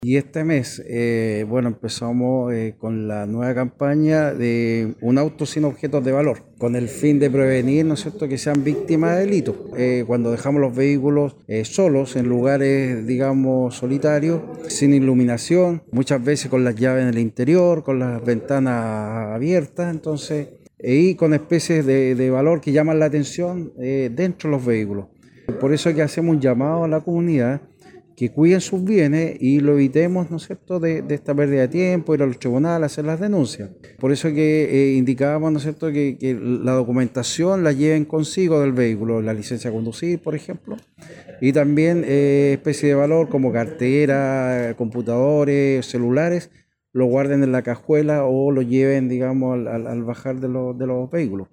Y este mes, bueno, empezamos con la nueva campaña de un auto sin objetos de valor, con el fin de prevenir, ¿no es cierto?, que sean víctimas de delitos. Cuando dejamos los vehículos solos en lugares, digamos, solitarios, sin iluminación, muchas veces con las llaves en el interior, con las ventanas abiertas, entonces, y con especies de valor que llaman la atención dentro de los vehículos. Por eso es que hacemos un llamado a la comunidad que cuiden sus bienes y lo evitemos, ¿no es cierto?, de esta pérdida de tiempo, ir a los tribunales, hacer las denuncias. Por eso que indicábamos, ¿no es cierto?, que la documentación la lleven consigo del vehículo, la licencia de conducir, por ejemplo, y también especies de valor como cartera, computadores, celulares, lo guarden en la cajuela o lo lleven, digamos, al bajar de los vehículos.